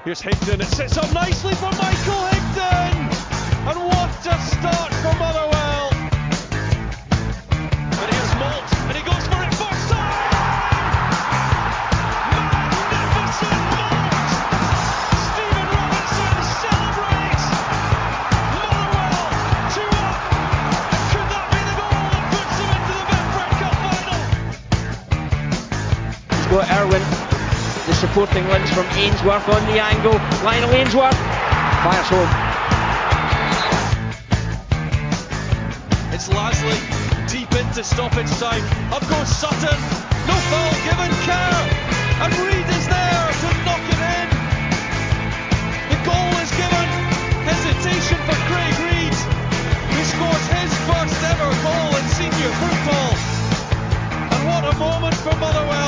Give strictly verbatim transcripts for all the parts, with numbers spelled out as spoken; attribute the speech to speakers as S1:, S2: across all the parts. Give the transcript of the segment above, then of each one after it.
S1: Here's Higdon, it sits up nicely for Michael Higdon! And what a start for Motherwell! But here's Malt, and he goes for it first time! Magnificent Malt! Stephen Robinson celebrates! Motherwell, two up! And could that be the goal that puts them into the Betfred Cup final?
S2: He's got Irwin. The supporting links from Ainsworth on the angle. Lionel Ainsworth fires home.
S1: It's Lasley deep into stoppage time. Up goes Sutton. No foul given. Kerr. And Reid is there to knock it in. The goal is given. Hesitation for Craig Reid, who scores his first ever goal in senior football. And what a moment for Motherwell.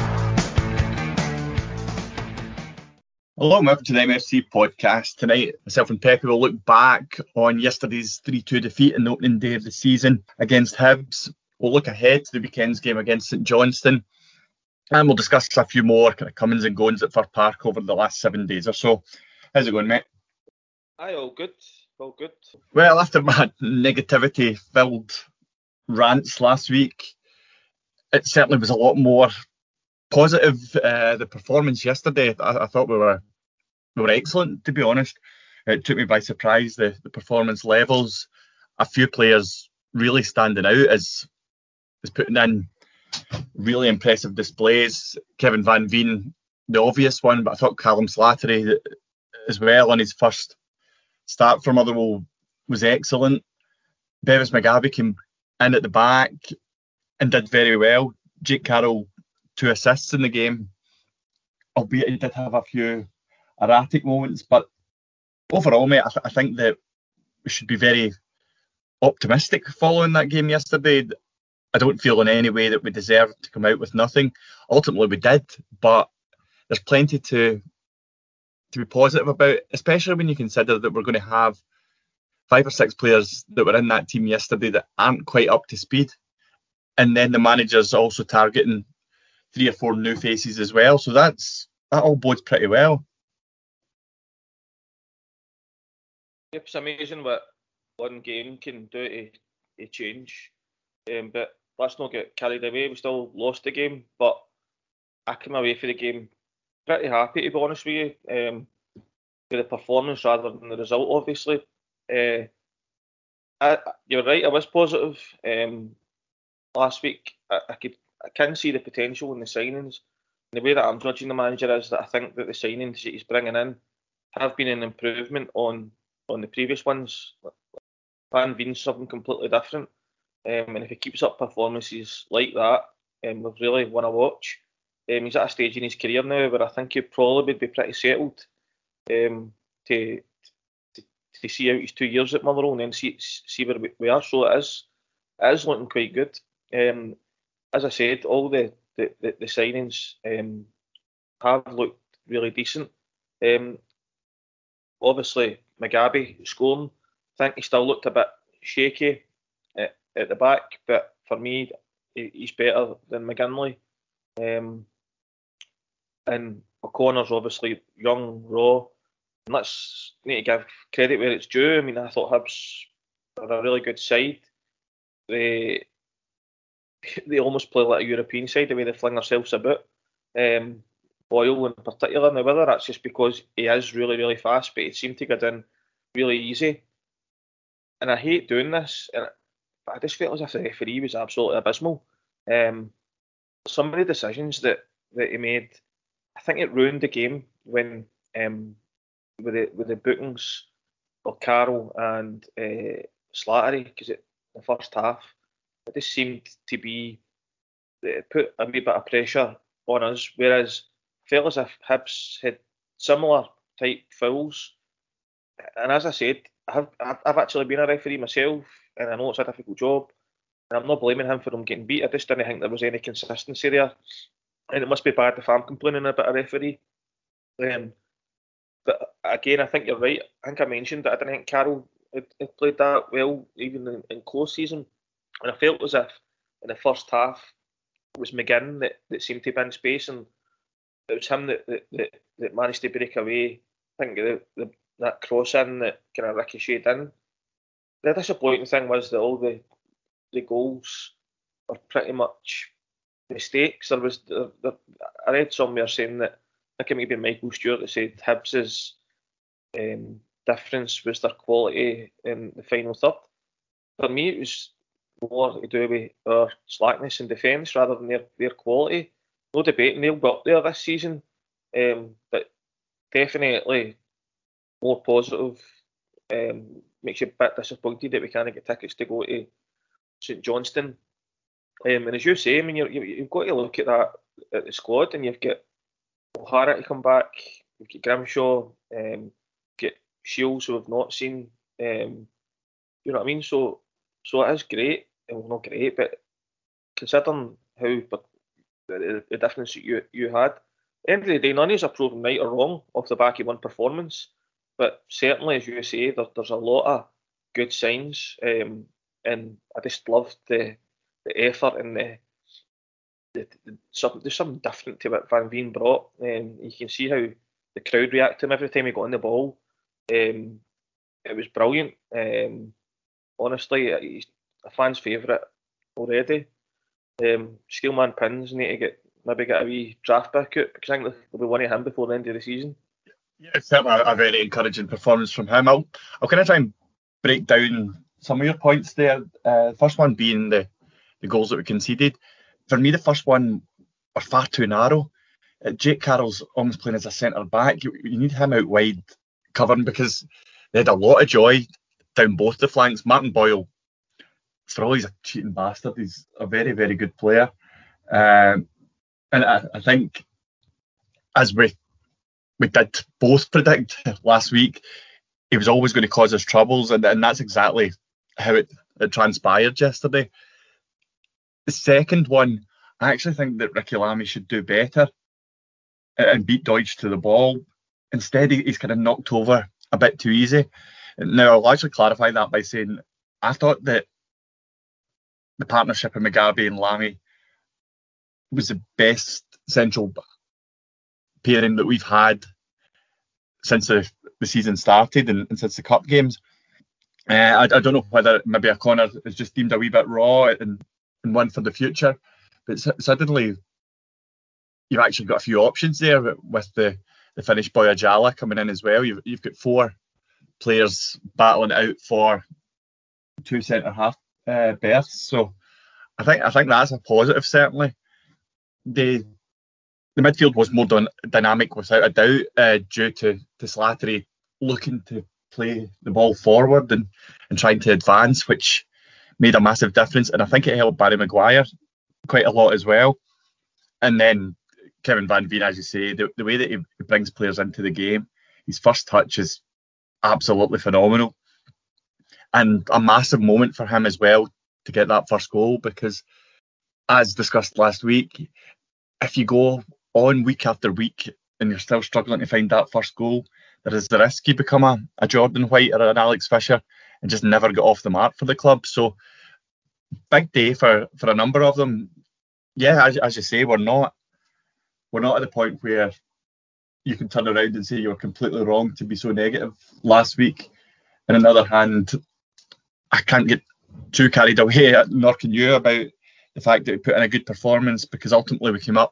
S3: Hello and welcome to the M F C podcast. Tonight, myself and Pepe will look back on yesterday's three two defeat in the opening day of the season against Hibs. We'll look ahead to the weekend's game against St Johnstone, and we'll discuss a few more kind of comings and goings at Fir Park over the last seven days or so. How's it going, mate?
S4: Aye, all good, all good.
S3: Well, after my negativity-filled rants last week, it certainly was a lot more positive. Uh, the performance yesterday, I, I thought we were we were excellent, to be honest. It took me by surprise, the, the performance levels. A few players really standing out as, as putting in really impressive displays. Kevin Van Veen, the obvious one, but I thought Callum Slattery as well on his first start for Motherwell was excellent. Bevis Mugabi came in at the back and did very well. Jake Carroll, two assists in the game, albeit he did have a few erratic moments. But overall, mate, I, th- I think that we should be very optimistic following that game yesterday. I don't feel in any way that we deserved to come out with nothing. Ultimately, we did, but there's plenty to to be positive about, especially when you consider that we're going to have five or six players that were in that team yesterday that aren't quite up to speed. And then the manager's also targeting three or four new faces as well. So that's that all bodes pretty well.
S4: It's amazing what one game can do to, to change. Um, but let's not get carried away. We still lost the game, but I came away from the game pretty happy, to be honest with you, um, with the performance rather than the result, obviously. Uh, I, you're right, I was positive. Um, last week, I, I could I can see the potential in the signings. And the way that I'm judging the manager is that I think that the signings that he's bringing in have been an improvement on, on the previous ones. Van Veen's something completely different. Um, and if he keeps up performances like that, um, we've really won a watch. Um, he's at a stage in his career now where I think he'd probably be pretty settled um, to, to to see out his two years at Motherwell and then see see where we are. So it is, it is looking quite good. Um, as I said, all the, the, the, the signings um, have looked really decent. Um, obviously, Mugabi scoring, I think he still looked a bit shaky at, at the back, but for me, he, he's better than McGinley. Um, and O'Connor's obviously young, raw, and let's need to give credit where it's due. I mean, I thought Hibs were a really good side. They they almost play like a European side, the way they fling themselves about. Um, Boyle in particular. Now, whether that's just because he is really, really fast, but he seemed to get in really easy. And I hate doing this, and but I just felt as if the referee was absolutely abysmal. Um, some of the decisions that, that he made, I think it ruined the game when um, with the with the bookings of Carroll and uh, Slattery, because the first half it just seemed to be it put a wee bit of pressure on us, whereas I felt as if Hibs had similar type fouls. And as I said, I've I've actually been a referee myself, and I know it's a difficult job, and I'm not blaming him for him getting beat. I just didn't think there was any consistency there, and it must be bad if I'm complaining about a referee. Um, but again, I think you're right. I think I mentioned that I didn't think Carroll had, had played that well, even in, in close season, and I felt as if in the first half it was McGinn that, that seemed to be in space, and it was him that that, that, that managed to break away. I think the, the, that cross in that kind of ricocheted in. The disappointing thing was that all the the goals were pretty much mistakes. There was, the, the, I read somewhere saying that, I think it maybe Michael Stewart that said Hibs' um, difference was their quality in the final third. For me, it was more to do with our slackness in defence rather than their, their quality. No debating, they'll go up there this season, um, but definitely more positive. Um, makes you a bit disappointed that we can't get tickets to go to St Johnstone. Um, and as you say, I mean, you're, you've got to look at that at the squad, and you've got O'Hara to come back, you've got Grimshaw, um, get Shields who have not seen. Um, you know what I mean? So, so it is great. Well, not great, but considering how but the, the difference that you you had, at the end of the day, none of us are proven right or wrong off the back of one performance. But certainly, as you say, there, there's a lot of good signs, um, and I just loved the the effort and the, the, the some, there's something different to what Van Veen brought. Um, you can see how the crowd reacted to him every time he got on the ball. Um, it was brilliant. Um, honestly, he's a fan's favourite already. Um, Steelman Pins need to get maybe get a wee draft pick out, because I think there'll be one of him before the end of the season.
S3: Yeah, it's certainly a, a very encouraging performance from him. I'll, I'll kind of try and break down some of your points there. Uh, first one being the, the goals that we conceded. For me, the first one are far too narrow. Uh, Jake Carroll's almost playing as a centre back. You, you need him out wide covering, because they had a lot of joy down both the flanks. Martin Boyle, for all he's a cheating bastard, he's a very, very good player. Um, and I, I think, as we we did both predict last week, he was always going to cause us troubles, and, and that's exactly how it, it transpired yesterday. The second one, I actually think that Ricky Lamy should do better and beat Deutsch to the ball. Instead, he, he's kind of knocked over a bit too easy. Now, I'll actually clarify that by saying I thought that the partnership of Mugabe and Lamy was the best central pairing that we've had since the, the season started and, and since the cup games. Uh, I, I don't know whether maybe O'Connor is just deemed a wee bit raw and, and one for the future, but suddenly you've actually got a few options there with the, the Finnish boy Ajala coming in as well. You've, you've got four players battling out for two centre half uh, berths, so I think I think that's a positive. Certainly, the the midfield was more dyn- dynamic without a doubt, uh, due to, to Slattery looking to play the ball forward and, and trying to advance, which made a massive difference. And I think it helped Barry Maguire quite a lot as well. And then Kevin Van Veen, as you say, the, the way that he brings players into the game, his first touch is absolutely phenomenal. And a massive moment for him as well to get that first goal, because as discussed last week, if you go on week after week and you're still struggling to find that first goal, there is the risk you become a, a Jordan White or an Alex Fisher and just never get off the mark for the club. So big day for, for a number of them. Yeah, as, as you say, we're not we're not at the point where you can turn around and say you were completely wrong to be so negative last week. And on the other hand, I can't get too carried away, nor can you, about the fact that we put in a good performance, because ultimately we came up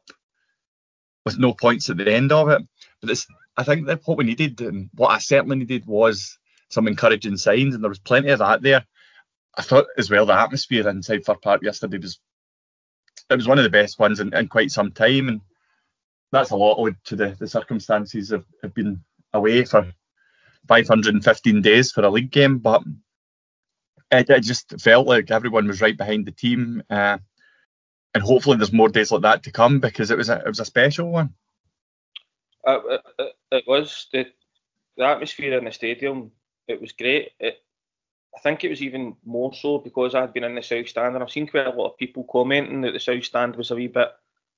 S3: with no points at the end of it. But it's, I think that what we needed, and what I certainly needed, was some encouraging signs, and there was plenty of that there. I thought as well the atmosphere inside Fir Park yesterday was it was one of the best ones in, in quite some time, and that's a lot owed to the, the circumstances of, of being away for five hundred fifteen days for a league game. But it, it just felt like everyone was right behind the team, uh, and hopefully there's more days like that to come, because it was a, it was a special one.
S4: Uh, it, it was the, the atmosphere in the stadium. It was great. It, I think it was even more so because I had been in the South Stand, and I've seen quite a lot of people commenting that the South Stand was a wee bit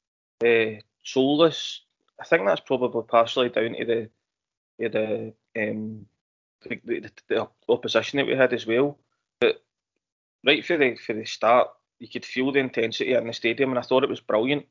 S4: uh, soulless. I think that's probably partially down to the the um, the, the, the opposition that we had as well. But right for the for the start, you could feel the intensity in the stadium, and I thought it was brilliant.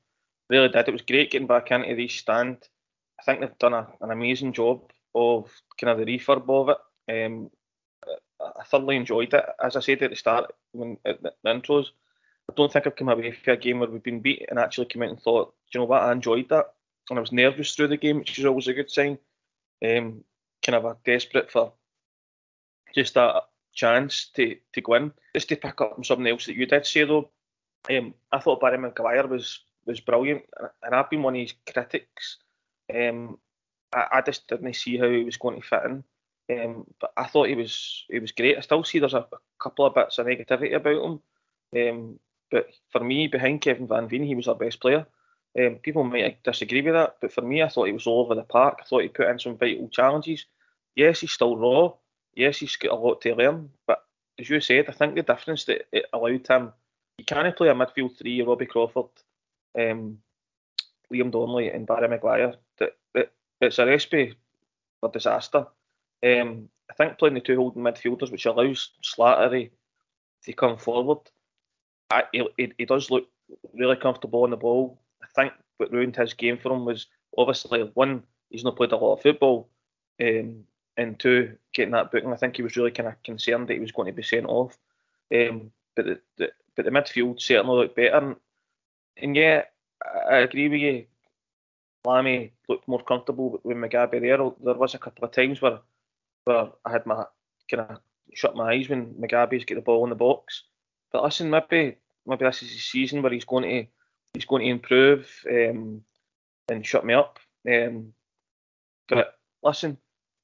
S4: Really did. It was great getting back into the East Stand. I think they've done a, an amazing job of kind of the refurb of it. Um, I thoroughly enjoyed it. As I said at the start, when at the, the intros, I don't think I've come away from a game where we've been beat and actually come out and thought, do you know what, I enjoyed that. And I was nervous through the game, which is always a good sign. Um, kind of a desperate for just that chance to, to go in. Just to pick up on something else that you did say though, um, I thought Barry Maguire was was brilliant, and I've been one of his critics. Um, I, I just didn't see how he was going to fit in. Um, but I thought he was he was great. I still see there's a, a couple of bits of negativity about him. Um, but for me, behind Kevin Van Veen, he was our best player. Um, people might disagree with that, but for me, I thought he was all over the park. I thought he put in some vital challenges. Yes, he's still raw. Yes, he's got a lot to learn. But as you said, I think the difference that it allowed him, you can't play a midfield three, Robbie Crawford, um, Liam Donnelly and Barry Maguire. That, that it's a recipe for disaster. Um, I think playing the two holding midfielders, which allows Slattery to come forward, I, he, he does look really comfortable on the ball. I think what ruined his game for him was obviously one, he's not played a lot of football, um, and two, getting that booking. I think he was really kind of concerned that he was going to be sent off. Um, but the, the but the midfield certainly looked better, and, and yeah, I, I agree with you. Lammy looked more comfortable with Mugabi there. There was a couple of times where where I had my kind of shut my eyes when Mugabi's got the ball in the box. But listen, maybe maybe this is the season where he's going to he's going to improve um, and shut me up. Um, but listen,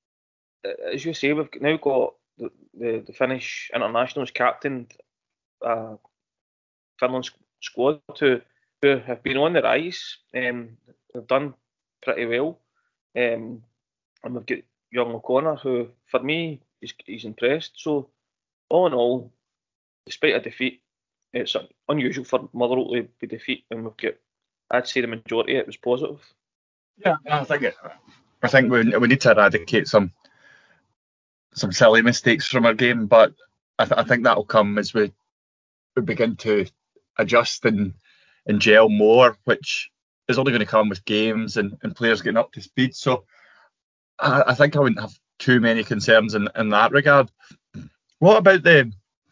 S4: as you say, we've now got the, the, the Finnish internationals captained uh, Finland squad who, who have been on the rise. Um, they've done pretty well. Um, and we've got young O'Connor, who, for me, he's, he's impressed. So, all in all, despite a defeat, it's unusual for Motherwell to be defeat, and we've got, I'd say the majority of it was positive.
S3: Yeah, I think it, I think we we need to eradicate some some silly mistakes from our game, but I, th- I think that'll come as we we begin to adjust and and gel more, which is only going to come with games and, and players getting up to speed. So I, I think I wouldn't have too many concerns in, in that regard. What about the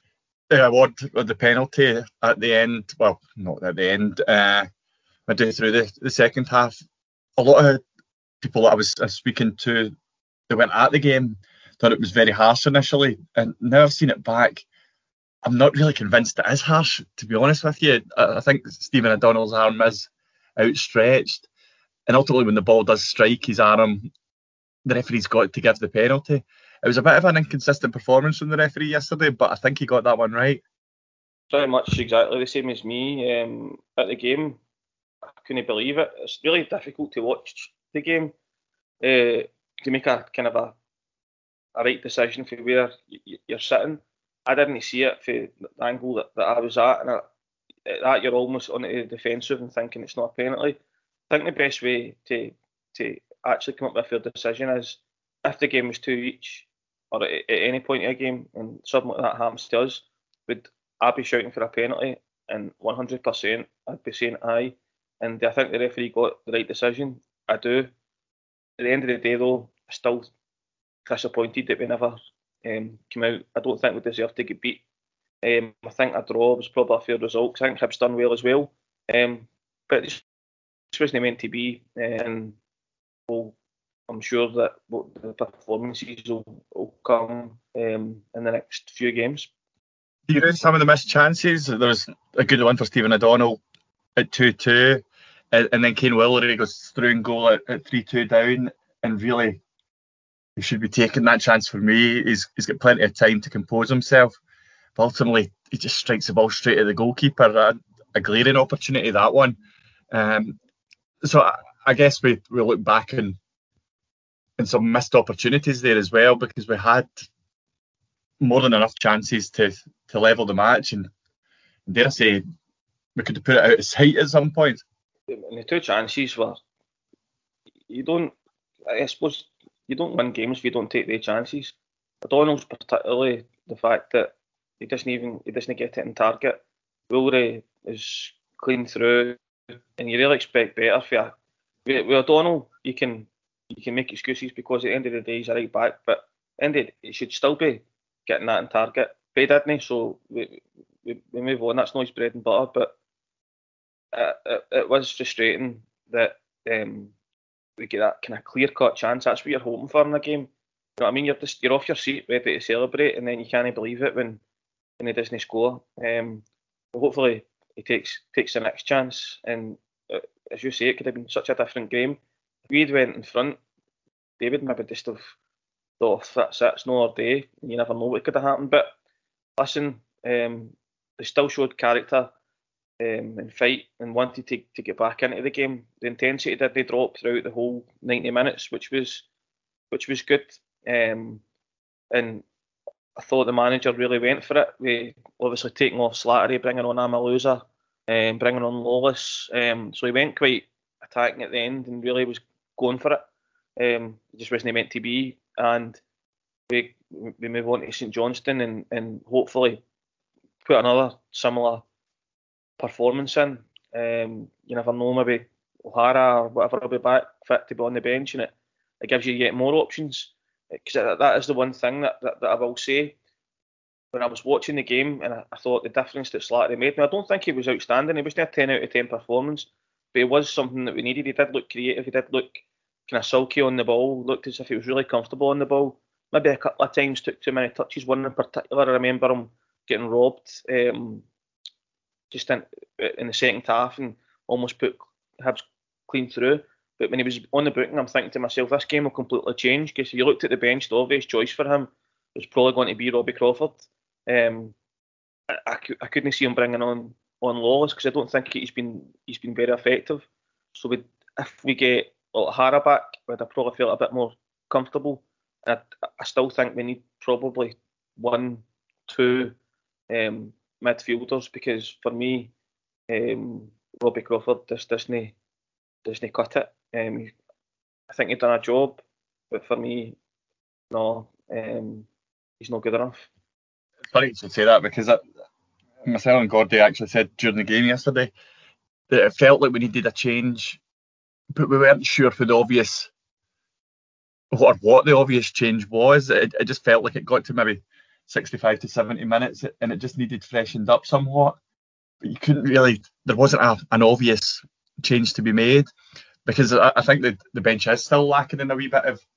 S3: the award or the penalty at the end? Well, not at the end. Uh, midway through the, the second half, a lot of people that I was, I was speaking to that went at the game thought it was very harsh initially, and now I've seen it back, I'm not really convinced it is harsh, to be honest with you. I, I think Stephen O'Donnell's arm is outstretched, and ultimately when the ball does strike his arm, the referee's got to give the penalty. It was a bit of an inconsistent performance from the referee yesterday, but I think he got that one right.
S4: Pretty much exactly the same as me. Um, at the game, I couldn't believe it. It's really difficult to watch the game uh, to make a kind of a, a right decision for where you're sitting. I didn't see it for the angle that, that I was at, and I, at that you're almost on the defensive and thinking it's not a penalty. I think the best way to to actually come up with a fair decision is if the game was two each, or at, at any point in a game, and something like that happens to us, would I be shouting for a penalty? And one hundred percent I'd be saying aye. And I think the referee got the right decision. I do. At the end of the day, though, I'm still disappointed that we never um, came out. I don't think we deserved to get beat. Um, I think a draw was probably a fair result, because I think Hibs done well as well. Um, but this wasn't meant to be, and we'll, I'm sure that the performances will, will come um, in the next few games.
S3: You know, some of the missed chances, there was a good one for Stephen O'Donnell at two two, and then Kane Willery goes through and goal at, at three two down, and really he should be taking that chance. For me, he's he's got plenty of time to compose himself, but ultimately he just strikes the ball straight at the goalkeeper. A, a glaring opportunity, that one. Um, so I, I guess we, we look back and and some missed opportunities there as well, because we had more than enough chances to to level the match, and dare I say we could have put it out of sight at some point.
S4: And the two chances were, you don't, I suppose, you don't win games if you don't take the chances. O'Donnell's particularly the fact that he doesn't even he doesn't get it in target. Willery is clean through, and you really expect better for you. With, with O'Donnell, you can you can make excuses because at the end of the day he's a right back, but ended it should still be getting that in target. But he didn't, so we, we, we move on. That's not his bread and butter, but it, it, it was frustrating that um, we get that kind of clear-cut chance. That's what you're hoping for in a game. You know what I mean? You're just you're off your seat, ready to celebrate, and then you can't believe it when when he doesn't score. Um, hopefully he takes takes the next chance, and uh, as you say, it could have been such a different game. If we'd went in front, David maybe just have thought, that's it, it's no other day. You never know what could have happened. But listen, um, they still showed character um, and fight and wanted to, to get back into the game. The intensity that they dropped throughout the whole ninety minutes, which was which was good. Um, and I thought the manager really went for it. We obviously taking off Slattery, bringing on Amaluza, and um, bringing on Lawless. Um, so he went quite attacking at the end and really was going for it. Um, it just wasn't meant to be. And we we move on to St Johnstone and, and hopefully put another similar performance in. Um, you never know, maybe O'Hara or whatever will be back fit to be on the bench, and it, it gives you yet more options. Because that is the one thing that, that, that I will say. When I was watching the game, and I, I thought the difference that Slattery made, and I don't think he was outstanding. He wasn't a ten out of ten performance, but it was something that we needed. He did look creative. He did look kind of sulky on the ball. Looked as if he was really comfortable on the ball. Maybe a couple of times took too many touches. One in particular, I remember him getting robbed um, just in, in the second half and almost put Hibs clean through. But when he was on the booking, I'm thinking to myself, this game will completely change, because if you looked at the bench, the obvious choice for him was probably going to be Robbie Crawford. Um, I, I, I couldn't see him bringing on on Lawless, because I don't think he's been he's been very effective. So we, if we get O'Hara back, we'd have probably felt a bit more comfortable. And I, I still think we need probably one, two um, midfielders, because for me, um, Robbie Crawford just doesn't doesn't cut it. Um, I think he's done a job, but for me, no, um, he's not good enough.
S3: It's funny you should say that, because I, myself and Gordy actually said during the game yesterday that it felt like we needed a change, but we weren't sure for the obvious or what the obvious change was. It, it just felt like it got to maybe sixty-five to seventy minutes and it just needed freshened up somewhat. But you couldn't really, there wasn't a, an obvious change to be made, because I, I think that the bench is still lacking in a wee bit of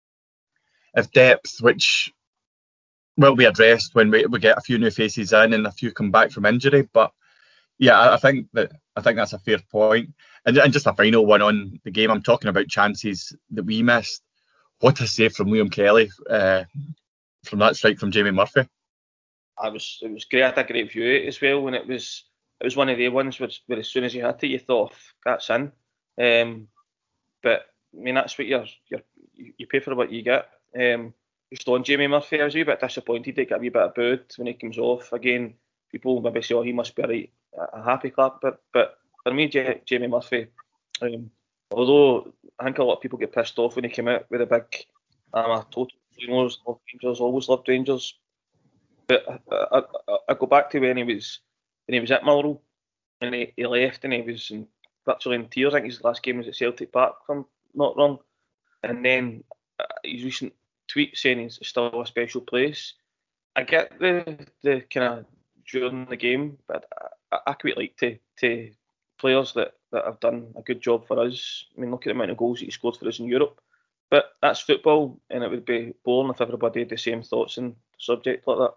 S3: of depth, which will be addressed when we, we get a few new faces in and a few come back from injury. But yeah, I, I think that I think that's a fair point. And, and just a final one on the game, I'm talking about chances that we missed. What a save from Liam Kelly uh, from that strike from Jamie Murphy.
S4: I was it was great. I had a great view of it as well, and it was it was one of the ones where, where as soon as you hit it, you thought, that's in. Um, but I mean, that's what you're, you're you pay for what you get. Um, just on Jamie Murphy, I was a wee bit disappointed. He got a wee bit of booed when he comes off. Again, people maybe say, oh, he must be a, right, a happy clap, but but for me, J- Jamie Murphy, um, although I think a lot of people get pissed off when he came out with a big, I'm a total Rangers, love Rangers, always loved Rangers. But I, I, I go back to when he was when he was at Millwall and he, he left and he was in, virtually in tears. I think his last game was at Celtic Park, if I'm not wrong. And then uh, his recent tweet saying he's still a special place. I get the the kind of during the game, but I, I quite like to to players that, that have done a good job for us. I mean, look at the amount of goals that he scored for us in Europe. But that's football, and it would be boring if everybody had the same thoughts on the subject like that.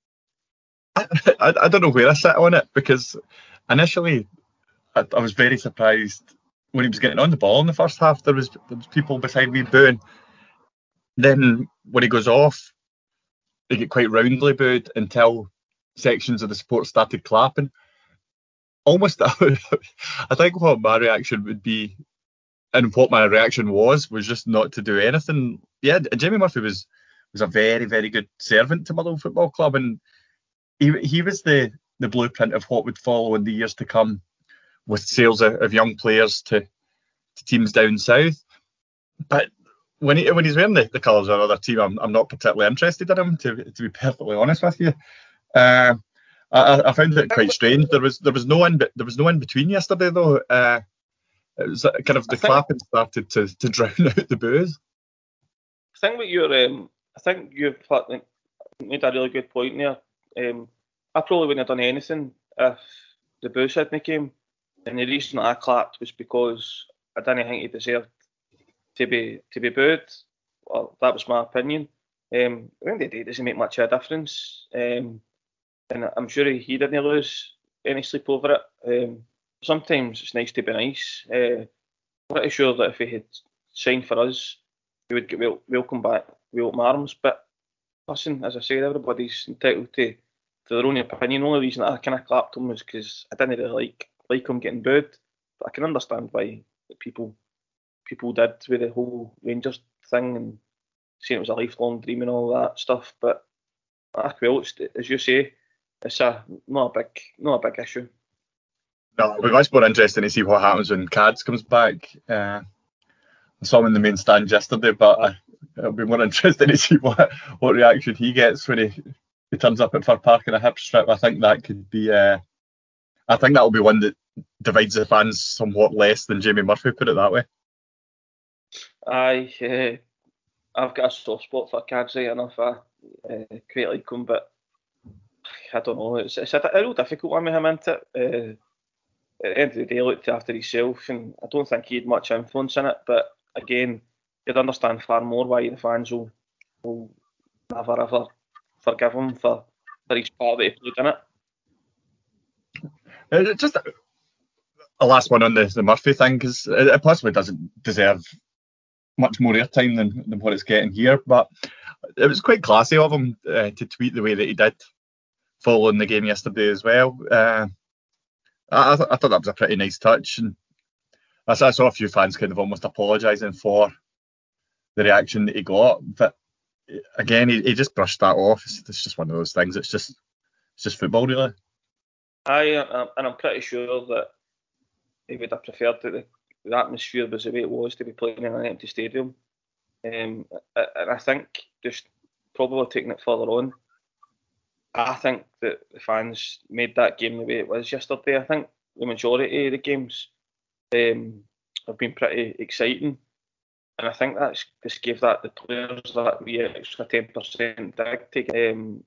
S3: I, I don't know where I sit on it, because initially I, I was very surprised when he was getting on the ball in the first half. There was, there was people beside me booing. Then when he goes off, they get quite roundly booed until sections of the support started clapping. Almost, I think what my reaction would be, and what my reaction was, was just not to do anything. Yeah, Jamie Murphy was was a very, very good servant to Motherwell Football Club, and he he was the, the blueprint of what would follow in the years to come, with sales of, of young players to, to teams down south. But when he when he's wearing the, the colours of another team, I'm I'm not particularly interested in him, to to be perfectly honest with you. Uh, I, I found it quite strange. There was there was no in there was no in between yesterday though. Uh, it was kind of the clapping started to, to drown out the boos.
S4: I think what you're, um, I think you've made a really good point there. Um, I probably wouldn't have done anything if the boos hadn't came. And the reason I clapped was because I didn't think he deserved to be to be booed. Well, that was my opinion. Um, at the end of the day, it doesn't make much of a difference. Um, and I'm sure he, he didn't lose any sleep over it. Um, sometimes it's nice to be nice. Uh, I'm pretty sure that if he had signed for us, he would get wel- welcome back with open arms. But listen, as I said, everybody's entitled to, to their own opinion. The only reason I kind of clapped him was because I didn't really like like him getting booed. But I can understand why people people did with the whole Rangers thing and saying it was a lifelong dream and all that stuff. But ah, well, it's, as you say, it's a not a big not a big issue.
S3: No, it'll be much more interesting to see what happens when Cads comes back. Uh, I saw him in the main stand yesterday, but uh, it'll be more interesting to see what, what reaction he gets when he, he turns up at Fir Park in a hip strip. I think that could be. Uh, I think that'll be one that divides the fans somewhat less than Jamie Murphy, put it that way.
S4: Aye, uh, I've got a soft spot for Cads right enough. I uh, quite like him, but I don't know. It's, it's a, a real difficult one with him, isn't it? Uh, at the end of the day, he looked after himself, and I don't think he had much influence in it. But again, you'd understand far more why the fans will, will never ever forgive him for, for his part that he played in it.
S3: Uh, just a, a last one on the, the Murphy thing, because it, it possibly doesn't deserve much more airtime than, than what it's getting here, but it was quite classy of him uh, to tweet the way that he did following the game yesterday as well. Uh, I, I, th- I thought that was a pretty nice touch, and I saw, I saw a few fans kind of almost apologising for the reaction that he got, but again, he, he just brushed that off. It's, it's just one of those things. It's just it's just football, really.
S4: I uh, and I'm pretty sure that he would have preferred that the, the atmosphere was the way it was to be playing in an empty stadium. Um, and I think just probably taking it further on, I think that the fans made that game the way it was yesterday. I think the majority of the games um, have been pretty exciting, and I think that's just gave that the players that wee extra ten percent dig. To, um,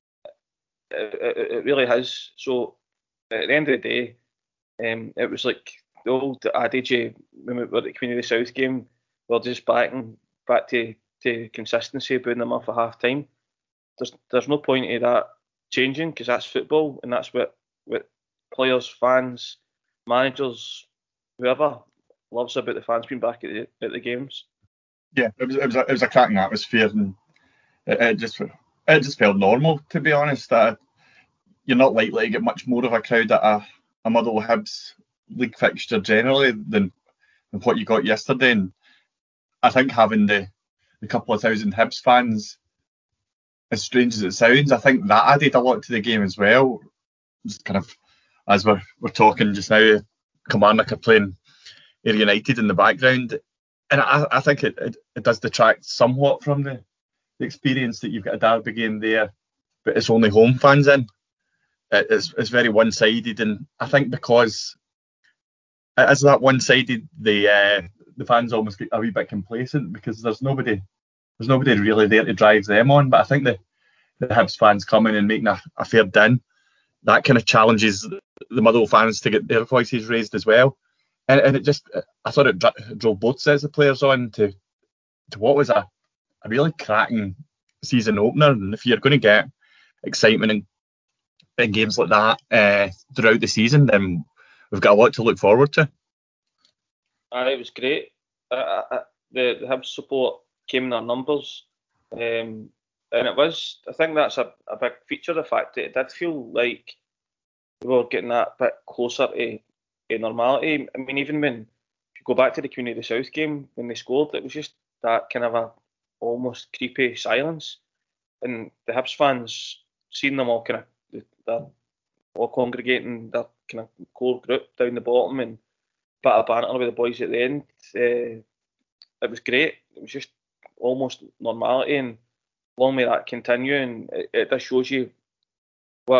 S4: it, it, it really has. So at the end of the day, um, it was like the old adage when we were at the Queen of the South game. We're just backing back to, to consistency, booing them off at half time. There's there's no point in that changing, because that's football, and that's what, what players, fans, managers, whoever loves about the fans being back at the at the games.
S3: Yeah, it was it was a, it was a cracking atmosphere, and it, it just it just felt normal, to be honest. Uh, you're not likely to get much more of a crowd at a, a Motherwell Hibs league fixture generally than, than what you got yesterday. And I think having the, the couple of thousand Hibs fans, as strange as it sounds, I think that added a lot to the game as well. Just kind of, as we're we're talking just now, Kilmarnock are playing Ayr United in the background, and I, I think it, it, it does detract somewhat from the, the experience that you've got a derby game there, but it's only home fans in. It's, it's very one-sided, and I think because it is that one-sided, the uh, the fans almost get a wee bit complacent because there's nobody there's nobody really there to drive them on. But I think the the Hibs fans coming and making a, a fair din, that kind of challenges the Motherwell fans to get their voices raised as well. And, and it just, I thought it dro- drove both sets of players on to to what was a, a really cracking season opener. And if you're going to get excitement and in games like that uh, throughout the season, then we've got a lot to look forward to.
S4: Uh, it was great. Uh, uh, the, the Hibs support came in their numbers, um, and it was. I think that's a, a big feature of the fact that it did feel like we were getting that bit closer to, to normality. I mean, even when if you go back to the Queen of the South game when they scored, it was just that kind of a almost creepy silence, and the Hibs fans seeing them all kind of. They're all congregating their kind of core group down the bottom and bit of banter with the boys at the end. Uh, it was great. It was just almost normality, and long may that continue. And it, it just shows you what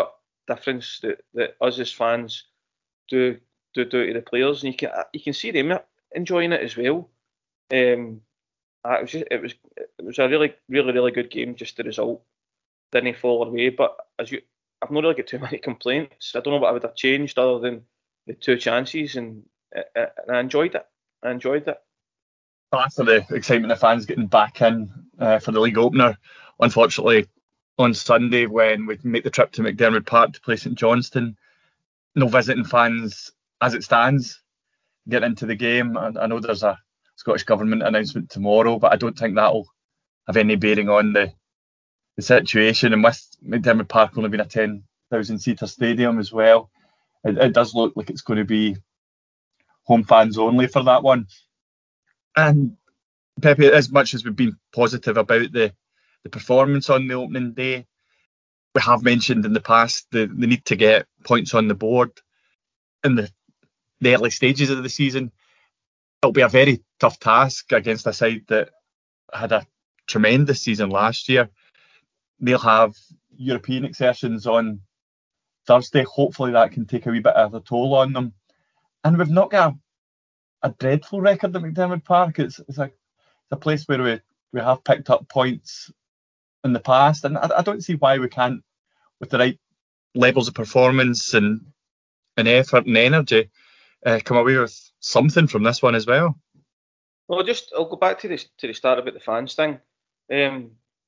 S4: difference that, that us as fans do do do to the players, and you can you can see them enjoying it as well. Um, it was just, it was it was a really really really good game. Just the result didn't fall away, but as you, I've not really got too many complaints. I don't know what I would have changed other than the two chances, and, and I enjoyed it. I enjoyed it.
S3: After the excitement of fans getting back in uh, for the league opener, unfortunately on Sunday when we make the trip to McDiarmid Park to play St Johnstone, no visiting fans as it stands get into the game. I, I know there's a Scottish Government announcement tomorrow, but I don't think that'll have any bearing on the, the situation. And with McDiarmid Park only being a ten thousand seater stadium as well, it, it does look like it's going to be home fans only for that one. And Pepe, as much as we've been positive about the, the performance on the opening day, we have mentioned in the past the, the need to get points on the board in the, the early stages of the season. It'll be a very tough task against a side that had a tremendous season last year. They'll have European exertions on Thursday. Hopefully that can take a wee bit of a toll on them. And we've not got a a dreadful record at McDiarmid Park. It's, it's, a, it's a place where we, we have picked up points in the past, and I, I don't see why we can't, with the right levels of performance and, and effort and energy, uh, come away with something from this one as well.
S4: Well, just I'll go back to the to the start about the fans thing. Um,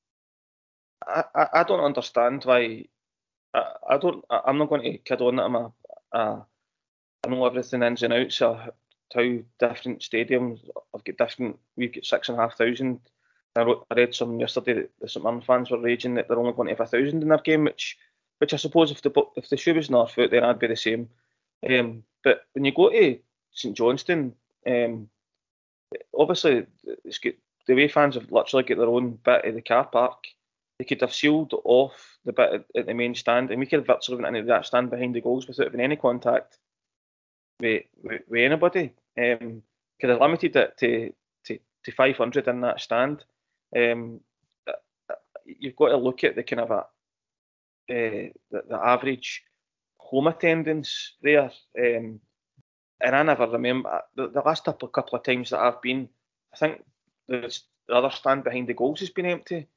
S4: I, I, I don't understand why. I, I don't. I, I'm not going to kid on that I'm a, a I know everything ins and outs of how different stadiums. I've got different. We've got six and a half thousand. I, wrote, I read something yesterday that the St Mirren fans were raging that they're only going to have a thousand in their game, which, which I suppose if the if the shoe was in our foot, then I'd be the same. Um, but when you go to St Johnstone, um, obviously it's got, the away fans have literally got their own bit of the car park. They could have sealed off the bit at, at the main stand, and we could have virtually went into that stand behind the goals without having any contact with, with, with anybody. Um, could have limited it to, to, to five hundred in that stand. Um, you've got to look at the kind of a, uh, the, the average home attendance there. Um, and I never remember, the, the last couple, couple of times that I've been, I think the, the other stand behind the goals has been empty.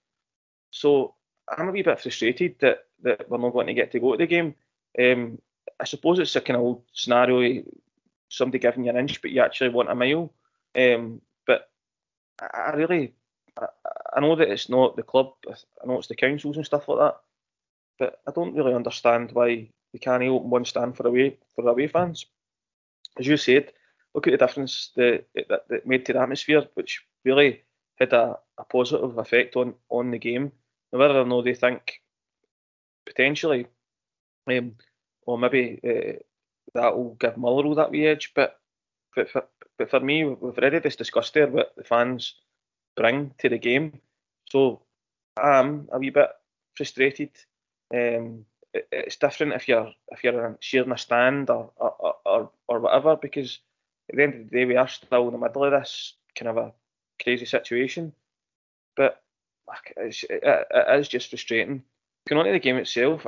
S4: So I'm a wee bit frustrated that, that we're not going to get to go to the game. Um, I suppose it's a kind of old scenario, somebody giving you an inch, but you actually want a mile. Um, but I, I really, I, I know that it's not the club, I know it's the councils and stuff like that, but I don't really understand why we can't open one stand for away for away fans. As you said, look at the difference that that, that made to the atmosphere, which really had a, a positive effect on, on the game. Now, whether or not they think potentially, um, or maybe uh, that will give Motherwell that wee edge, but, but, for, but for me, we've already discussed there what the fans bring to the game. So I'm a wee bit frustrated. Um, it, it's different if you're if you're sharing a stand or or, or or whatever, because at the end of the day we are still in the middle of this kind of a crazy situation. But it's, it, it is just frustrating. Going on to the game itself,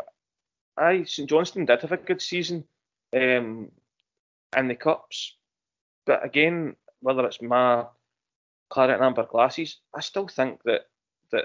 S4: I St Johnstone did have a good season um, in the cups, but again, whether it's my claret and amber glasses, I still think that that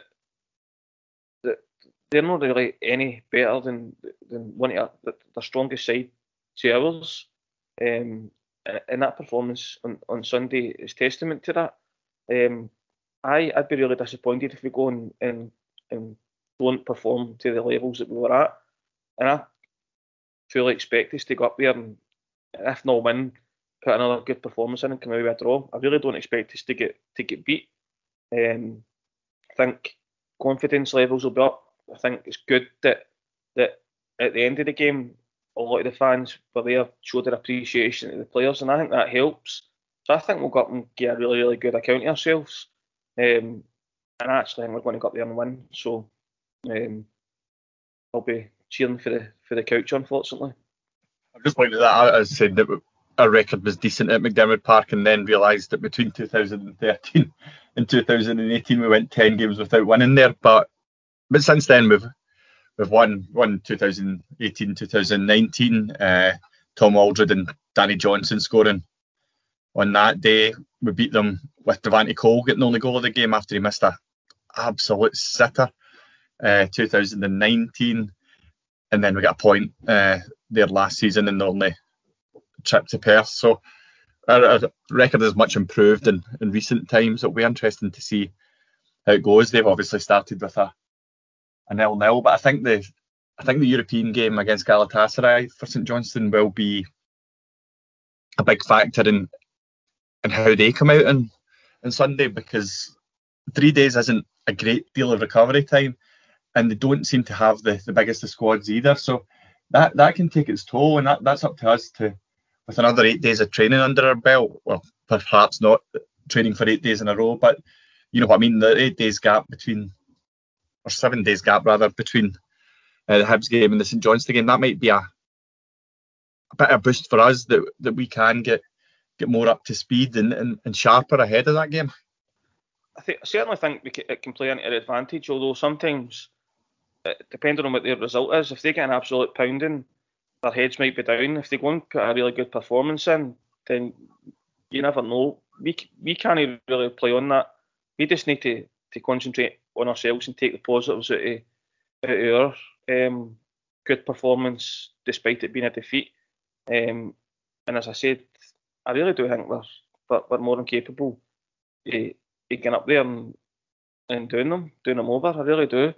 S4: that they're not really any better than than one of the, the strongest side to ours. Um, and that performance on, on Sunday is testament to that. Um, I, I'd be really disappointed if we go and, and, and don't perform to the levels that we were at. And I fully expect us to go up there and, if not win, put another good performance in and come away with a draw. I really don't expect us to get to get beat. Um, I think confidence levels will be up. I think it's good that that at the end of the game, a lot of the fans were there, showed their appreciation to the players, and I think that helps. So I think we'll go up and get a really, really good account of ourselves. Um, and I actually think we're going to go up there and win. So um, I'll be cheering for the for the couch, unfortunately.
S3: I'm just pointing that out. I said that our record was decent at McDiarmid Park, and then realised that between two thousand thirteen and two thousand eighteen we went ten games without winning there. But but since then we've we've won won twenty eighteen, twenty nineteen. Uh, Tom Aldred and Danny Johnson scoring on that day. We beat them with Devante Cole getting the only goal of the game after he missed a absolute sitter. Uh, two thousand nineteen, and then we got a point uh, there last season in the only trip to Perth. So our, our record is much improved in, in recent times. It'll be interesting to see how it goes. They've obviously started with a a nil-nil, but I think the I think the European game against Galatasaray for St Johnstone will be a big factor in in how they come out on, on Sunday, because three days isn't a great deal of recovery time, and they don't seem to have the, the biggest of squads either. So that, that can take its toll, and that, that's up to us to, with another eight days of training under our belt, well, perhaps not training for eight days in a row, but you know what I mean, the eight days gap between, or seven days gap rather, between uh, the Hibs game and the St Johnstone game, that might be a, a bit of a boost for us, that that we can get get more up to speed and, and, and sharper ahead of that game.
S4: I, think, I certainly think we can, it can play into their advantage, although sometimes, uh, depending on what their result is, if they get an absolute pounding, their heads might be down. If they go and put a really good performance in, then you never know. We we can't really play on that. We just need to, to concentrate on ourselves and take the positives out of, out of our um, good performance, despite it being a defeat. Um, and as I said, I really do think we're, we're, we're more than capable of, of getting up there and, and doing them, doing them over. I really do.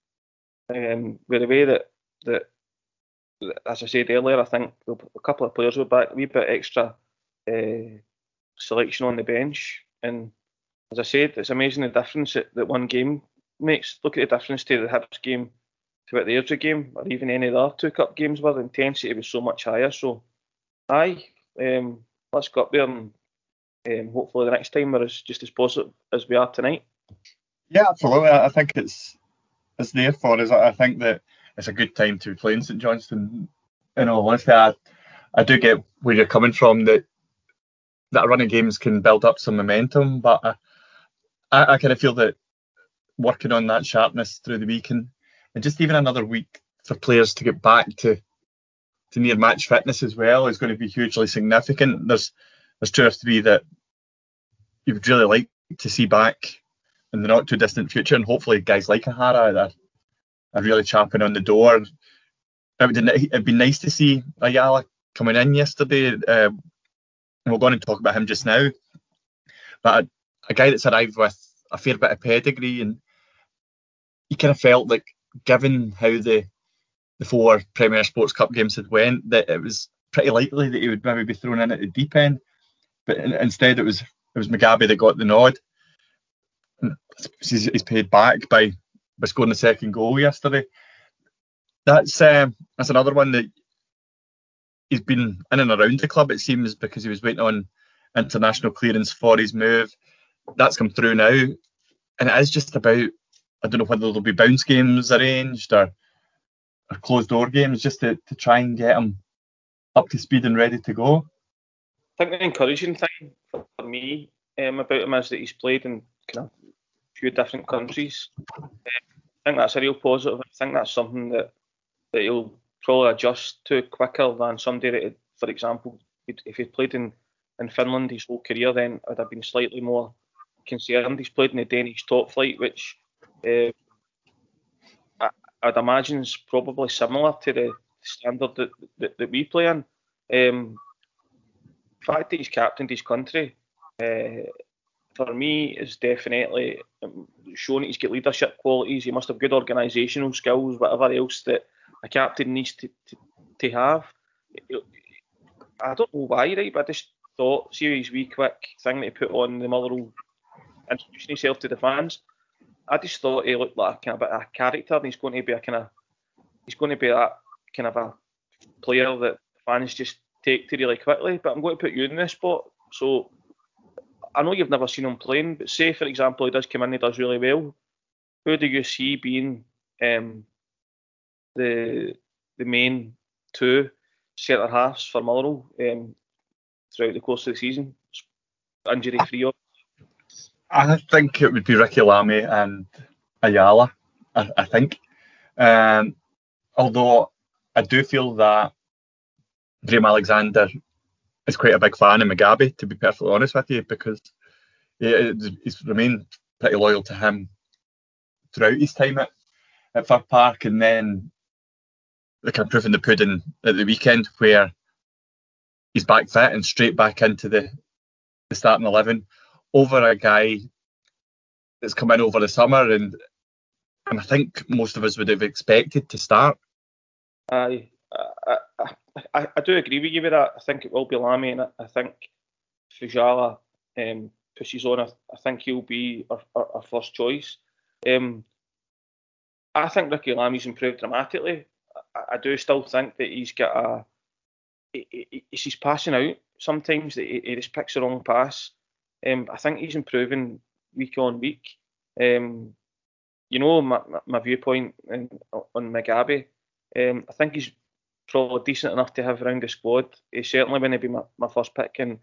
S4: Um, with the way that, that, that, as I said earlier, I think a couple of players were back, a wee bit extra uh, selection on the bench. And as I said, it's amazing the difference that, that one game makes. Look at the difference to the Hibs game to what the Airdrie game, or even any of the other two cup games were. The intensity was so much higher. So, aye, um, let's go up there and um, hopefully the next time we're as, just as positive as we are tonight.
S3: Yeah, absolutely. I think it's it's there for us. I think that it's a good time to be playing St Johnstone. In all honesty, I, I do get where you're coming from, that that a run of games can build up some momentum, but I, I, I kind of feel that working on that sharpness through the week, and, and just even another week for players to get back to to near match fitness as well is going to be hugely significant. There's there's two or three that you would really like to see back in the not too distant future, and hopefully guys like O'Hara that are really champing on the door. It would it'd be nice to see Ayala coming in yesterday. Uh, and we're going to talk about him just now, but a, a guy that's arrived with a fair bit of pedigree, and you kind of felt like, given how the the four Premier Sports Cup games had went, that it was pretty likely that he would maybe be thrown in at the deep end. But in, instead, it was it was Mugabe that got the nod. And he's, he's paid back by by scoring the second goal yesterday. That's um, that's another one that he's been in and around the club, it seems, because he was waiting on international clearance for his move. That's come through now, and it is just about, I don't know whether there'll be bounce games arranged or, or closed door games, just to, to try and get him up to speed and ready to go.
S4: I think the encouraging thing for me um, about him is that he's played in kind of a few different countries. Um, I think that's a real positive. I think that's something that, that he'll probably adjust to quicker than somebody that, had, for example, if he'd played in, in Finland his whole career, then I'd have been slightly more concerned. He's played in the Danish top flight, which uh, I, I'd imagine is probably similar to the standard that, that, that we play in. Um, the fact that he's captained his country, uh, for me, is definitely um, showing that he's got leadership qualities. He must have good organisational skills, whatever else that a captain needs to, to, to have. I don't know why, right, but I just thought, see his wee quick thing that he put on the Motherwell, introducing himself to the fans. I just thought he looked like a kind of bit of a character, and he's going to be a kind of, he's going to be that kind of a player that fans just take to really quickly. But I'm going to put you in this spot. So I know you've never seen him playing, but say, for example, he does come in, he does really well. Who do you see being um, the the main two centre halves for Motherwell um, throughout the course of the season, injury free?
S3: I think it would be Ricky Lamy and Ayala. I, I think um, although I do feel that Graham Alexander is quite a big fan of Mugabe, to be perfectly honest with you, because he, he's remained pretty loyal to him throughout his time at, at Fir Park, and then the kind of proof in the pudding at the weekend where he's back fit and straight back into the, the starting eleven over a guy that's come in over the summer and and I think most of us would have expected to start.
S4: I I, I, I do agree with you with that. I think it will be Lamie, and I, I think Fujala um, pushes on. I, I think he'll be our, our, our first choice. Um, I think Ricky Lamie's improved dramatically. I, I do still think that he's got a. He, he, he's passing out sometimes. He, he just picks the wrong pass. Um, I think he's improving week on week. Um, you know my, my viewpoint on, on Mugabe. Um, I think he's probably decent enough to have around the squad. He certainly wouldn't be my, my first pick, and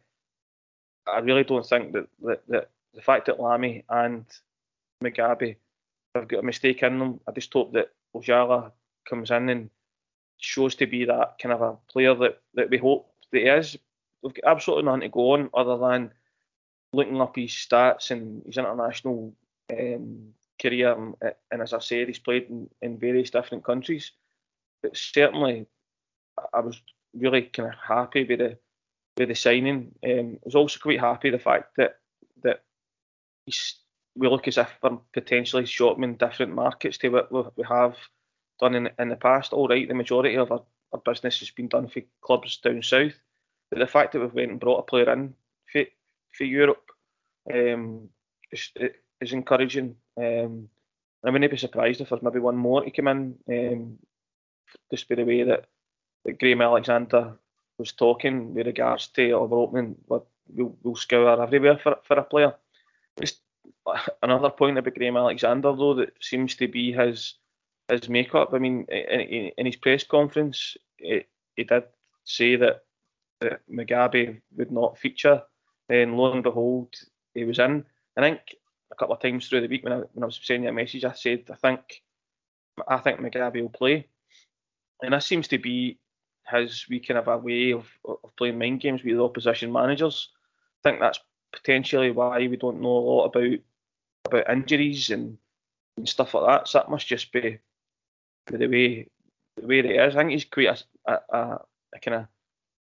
S4: I really don't think that, that, that the fact that Lamie and Mugabe have got a mistake in them. I just hope that Ojala comes in and shows to be that kind of a player that, that we hope that he is. We've got absolutely nothing to go on other than looking up his stats and his international um, career, and, and as I said, he's played in, in various different countries. But certainly, I was really kind of happy with the with the signing. Um, I was also quite happy the fact that that he's, we look as if we're potentially shopping in different markets to what we have done in in the past. All right, the majority of our, our business has been done for clubs down south, but the fact that we've went and brought a player in for, for Europe um, is, is encouraging. Um, I wouldn't be surprised if there's maybe one more to come in. Um, just by the way that, that Graham Alexander was talking with regards to our opening, we'll, we'll scour everywhere for, for a player. Just another point about Graham Alexander, though, that seems to be his his makeup. I mean, in, in his press conference, he, he did say that, that Mugabe would not feature, and lo and behold, he was in. I think a couple of times through the week when I, when I was sending a message, I said, I think I think Mugabe will play. And this seems to be his wee kind of a way of, of playing mind games with the opposition managers. I think that's potentially why we don't know a lot about about injuries and, and stuff like that. So that must just be the way the way it is. I think he's quite a, a, a kind of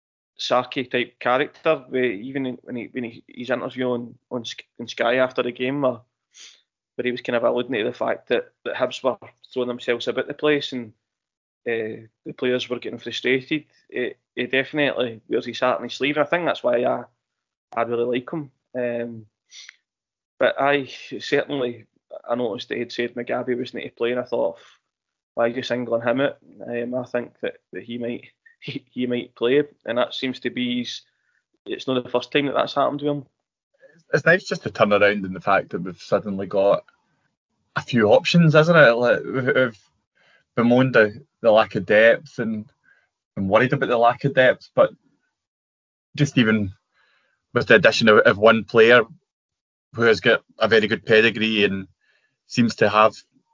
S4: sarky type character. Where even when he when he, his interview on, on on Sky after the game, where, where he was kind of alluding to the fact that that Hibs were throwing themselves about the place and Uh, the players were getting frustrated. He, he definitely wears his heart on his sleeve. I think that's why I I really like him. Um, but I certainly I noticed that he'd said Mugabe wasn't to play, and I thought, why are you singling him out? Um, I think that, that he might he, he might play, and that seems to be his. It's not the first time that that's happened to him.
S3: It's nice just to turn around in the fact that we've suddenly got a few options, isn't it? Like, we've bemoaned the, the lack of depth and, and worried about the lack of depth, but just even with the addition of, of one player who has got a very good pedigree and seems to have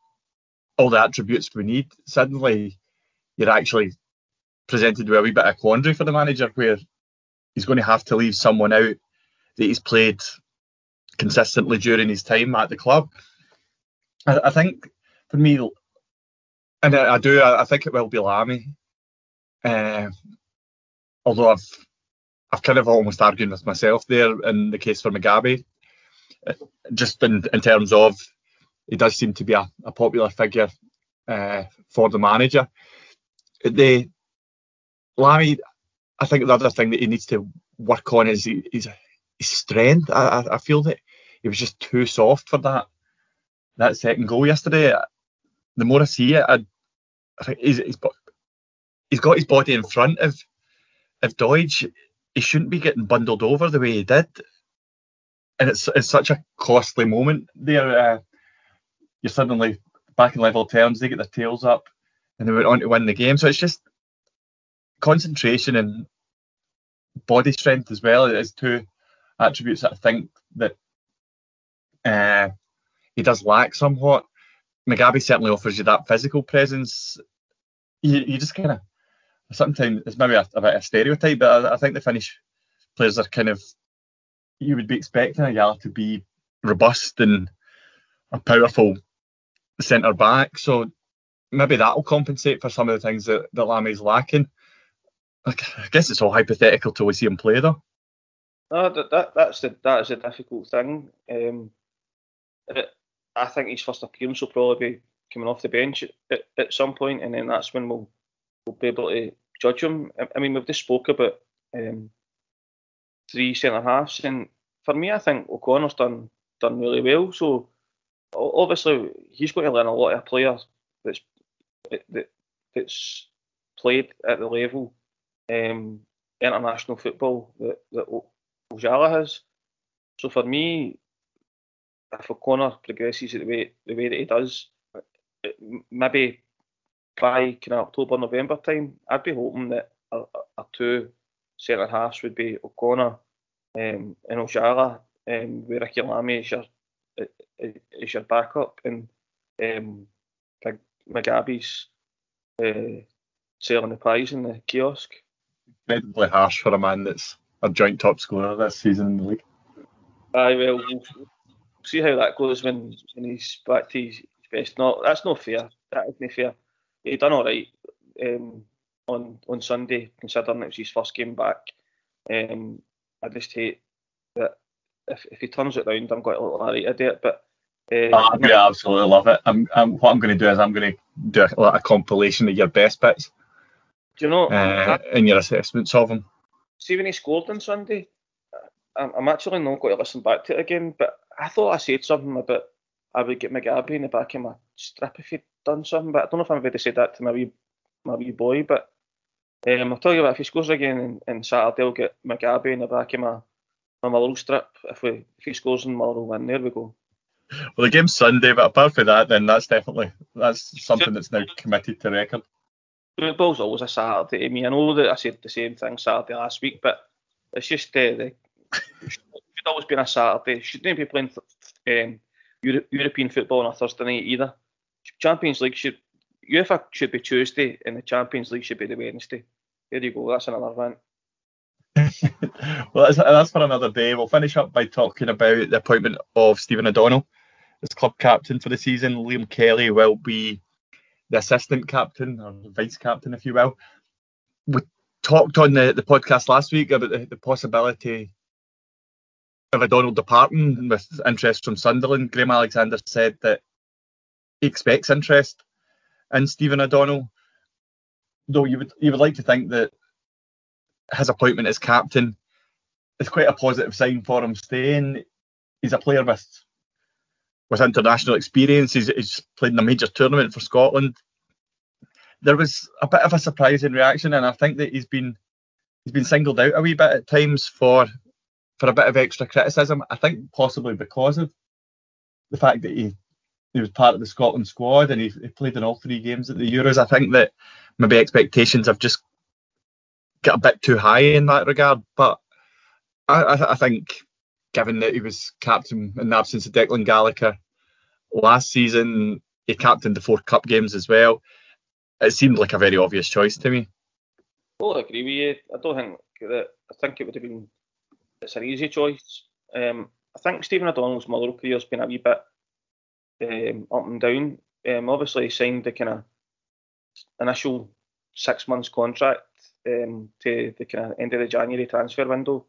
S3: all the attributes we need, suddenly you're actually presented with a wee bit of quandary for the manager, where he's going to have to leave someone out that he's played consistently during his time at the club. I, I think for me, and I, I do, I, I think it will be Lamie. Uh, although I've I've kind of almost argued with myself there in the case for Mugabe, just in, in terms of he does seem to be a, a popular figure uh, for the manager. The Lamie, I think the other thing that he needs to work on is he, his, his strength. I, I feel that he was just too soft for that that second goal yesterday. The more I see it, I, I think he's, he's he's got his body in front of of Doidge. He shouldn't be getting bundled over the way he did, and it's it's such a costly moment there. Uh, you're suddenly back in level terms. They get their tails up, and they went on to win the game. So it's just concentration and body strength as well as two attributes that I think that uh, he does lack somewhat. Mugabe certainly offers you that physical presence. you, you just kind of, sometimes it's maybe a, a bit of a stereotype, but I, I think the Finnish players are kind of, you would be expecting a Yala to be robust and a powerful centre back, so maybe that'll compensate for some of the things that, that Lammy's lacking. I guess it's all hypothetical till we see him play, though.
S4: No, that, that that's the that is a difficult thing. Um, it, I think his first appearance will probably be coming off the bench at, at some point, and then that's when we'll we'll be able to judge him. I, I mean, we've just spoke about um, three centre halves, and for me, I think O'Connor's done done really well. So obviously, he's going to learn a lot of a player that's that, that's played at the level um, international football that that Ojala has. So for me, if O'Connor progresses the way the way that he does, it, maybe by kind of October, November time, I'd be hoping that our, our two centre halves would be O'Connor um, and Ojala, um, where Ricky Lammy is your is your backup, and um, Mugabe's uh, selling the pies in the kiosk.
S3: Incredibly harsh for a man that's a joint top scorer this season in the league.
S4: Aye, well, we'll see how that goes when, when he's back to his best. No, that's not fair. That isn't fair. He done all right um, on on Sunday, considering it was his first game back. Um, I just hate that if, if he turns it round, I'm going to look like an idiot. But uh,
S3: oh, I'm going to absolutely love it. I'm, I'm, what I'm going to do is I'm going to do a, a compilation of your best bits.
S4: Do you know?
S3: Uh, in your assessments of him.
S4: See, when he scored on Sunday, I'm, I'm actually not going to listen back to it again, but I thought I said something about I would get Mugabe in the back of my strip if he'd done something, but I don't know if I'm going to say that to my wee, my wee boy, but um, I'll tell you what, if he scores again in, in Saturday, I'll get Mugabe in the back of my, my Motherwell strip. If we if he scores in Motherwell win, there we go.
S3: Well, the game's Sunday, but apart from that, then that's definitely, that's something that's now committed to record.
S4: Football's always a Saturday to me. I know that I said the same thing Saturday last week, but it's just uh, the it should always been a Saturday. Shouldn't be playing um, Euro- European football on a Thursday night either. Champions League should UEFA should be Tuesday, and the Champions League should be the Wednesday. There you go. That's another rant.
S3: Well, that's, that's for another day. We'll finish up by talking about the appointment of Stephen O'Donnell as club captain for the season. Liam Kelly will be the assistant captain, or vice captain, if you will. We talked on the, the podcast last week about the, the possibility of O'Donnell departing with interest from Sunderland. Graham Alexander said that he expects interest in Stephen O'Donnell, though you would you would like to think that his appointment as captain is quite a positive sign for him staying. He's a player with with international experience. He's, he's played in a major tournament for Scotland. There was a bit of a surprising reaction, and I think that he's been he's been singled out a wee bit at times for for a bit of extra criticism. I think possibly because of the fact that he he was part of the Scotland squad and he, he played in all three games at the Euros. I think that maybe expectations have just got a bit too high in that regard. But I, I, I think, given that he was captain in the absence of Declan Gallagher last season, he captained the four cup games as well. It seemed like a very obvious choice to me.
S4: Well, I agree with you. I don't think that. I think it would have been. It's an easy choice. Um, I think Stephen O'Donnell's Motherwell career has been a wee bit um, up and down. Um, obviously, he signed the kind of initial six months contract um, to the kind of end of the January transfer window,